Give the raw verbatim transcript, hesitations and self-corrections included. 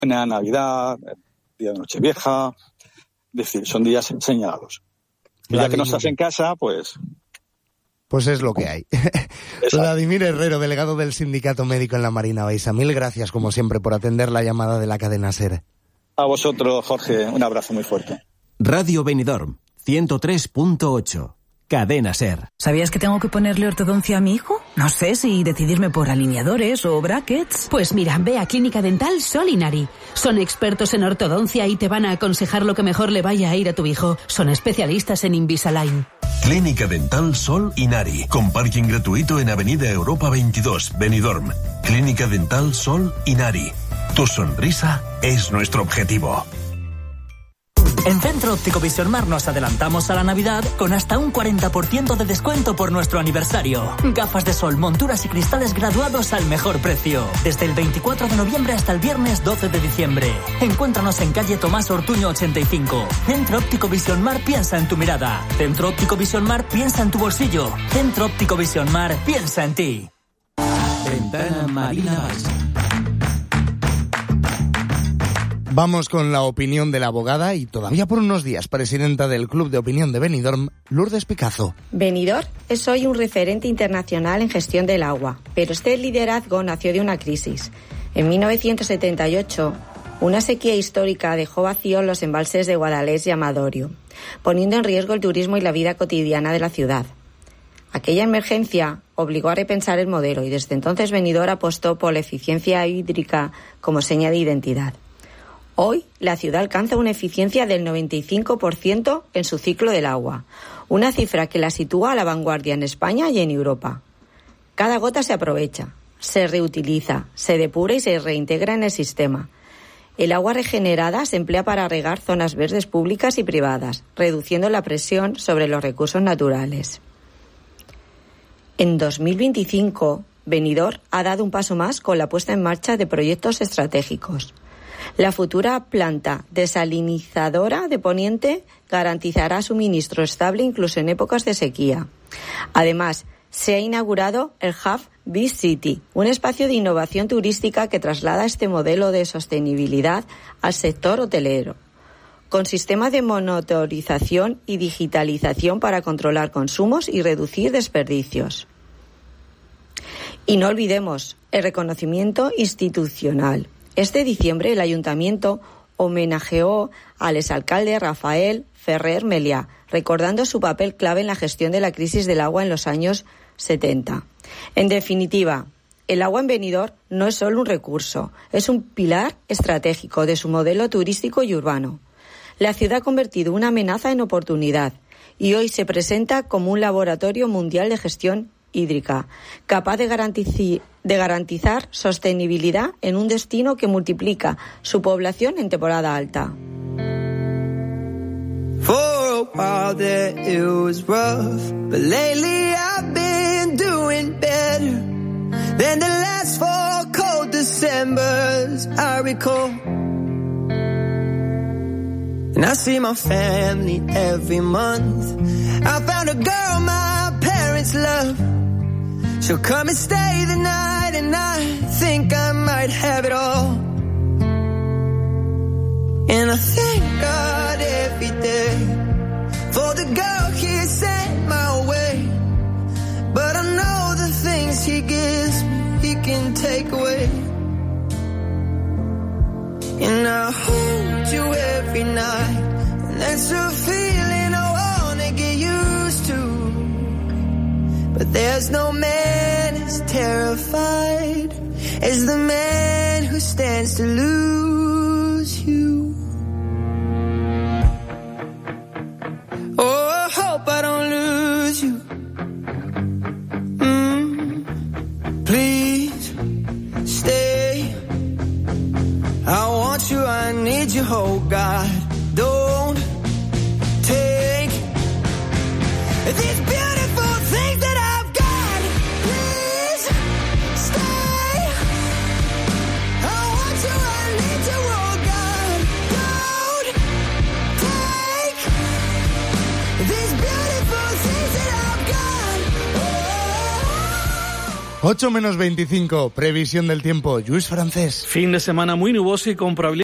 Navidad, día de Nochevieja, es decir, son días señalados. Y ya que no estás en casa, pues... Pues es lo que hay. Vladimir Herrero, delegado del Sindicato Médico en la Marina Baixa. Mil gracias, como siempre, por atender la llamada de la cadena SER. A vosotros, Jorge, un abrazo muy fuerte. Radio Benidorm, ciento tres punto ocho. Cadena SER. ¿Sabías que tengo que ponerle ortodoncia a mi hijo? No sé si decidirme por alineadores o brackets. Pues mira, ve a Clínica Dental Sol Inari. Son expertos en ortodoncia y te van a aconsejar lo que mejor le vaya a ir a tu hijo. Son especialistas en Invisalign. Clínica Dental Sol Inari, con parking gratuito en Avenida Europa veintidós, Benidorm. Clínica Dental Sol Inari. Tu sonrisa es nuestro objetivo. En Centro Óptico Visionmar nos adelantamos a la Navidad con hasta un cuarenta por ciento de descuento por nuestro aniversario. Gafas de sol, monturas y cristales graduados al mejor precio. Desde el veinticuatro de noviembre hasta el viernes doce de diciembre. Encuéntranos en calle Tomás Ortuño ochenta y cinco. Centro Óptico Visionmar piensa en tu mirada. Centro Óptico Visionmar piensa en tu bolsillo. Centro Óptico Visionmar piensa en ti. Ventana Marina Baixa. Vamos con la opinión de la abogada y todavía por unos días presidenta del Club de Opinión de Benidorm, Lourdes Picazo. Benidorm es hoy un referente internacional en gestión del agua, pero este liderazgo nació de una crisis. En mil novecientos setenta y ocho, una sequía histórica dejó vacíos los embalses de Guadalest y Amador, poniendo en riesgo el turismo y la vida cotidiana de la ciudad. Aquella emergencia obligó a repensar el modelo y desde entonces Benidorm apostó por la eficiencia hídrica como seña de identidad. Hoy, la ciudad alcanza una eficiencia del noventa y cinco por ciento en su ciclo del agua, una cifra que la sitúa a la vanguardia en España y en Europa. Cada gota se aprovecha, se reutiliza, se depura y se reintegra en el sistema. El agua regenerada se emplea para regar zonas verdes públicas y privadas, reduciendo la presión sobre los recursos naturales. En dos mil veinticinco, Benidorm ha dado un paso más con la puesta en marcha de proyectos estratégicos. La futura planta desalinizadora de Poniente garantizará suministro estable incluso en épocas de sequía. Además, se ha inaugurado el Hub Beach City, un espacio de innovación turística que traslada este modelo de sostenibilidad al sector hotelero, con sistemas de monitorización y digitalización para controlar consumos y reducir desperdicios. Y no olvidemos el reconocimiento institucional. Este diciembre el Ayuntamiento homenajeó al exalcalde Rafael Ferrer Meliá, recordando su papel clave en la gestión de la crisis del agua en los años setenta. En definitiva, el agua en Benidorm no es solo un recurso, es un pilar estratégico de su modelo turístico y urbano. La ciudad ha convertido una amenaza en oportunidad y hoy se presenta como un laboratorio mundial de gestión hídrica, capaz de, garantici- de garantizar sostenibilidad en un destino que multiplica su población en temporada alta. For a while there it was rough, but lately I've been doing better than the last four cold Decembers I recall. And I see my family every month. I found a girl my parents love. She'll come and stay the night, and I think I might have it all. And I thank God every day for the girl He sent my way. But I know the things He gives me, He can take away. And I hold you every night, and that's a feeling I wanna get used to. But there's no man as terrified as the man who stands to lose you. Oh, I hope I don't lose you. Mm, please stay. I want you, I need you, oh God. Don't take these beautiful things that I've got. Please stay. I want you, I need you, oh God. Don't take these beautiful things that I've got. Oh. ocho menos veinticinco, previsión del tiempo. Lluís Francés. Fin de semana muy nuboso y con probabilidad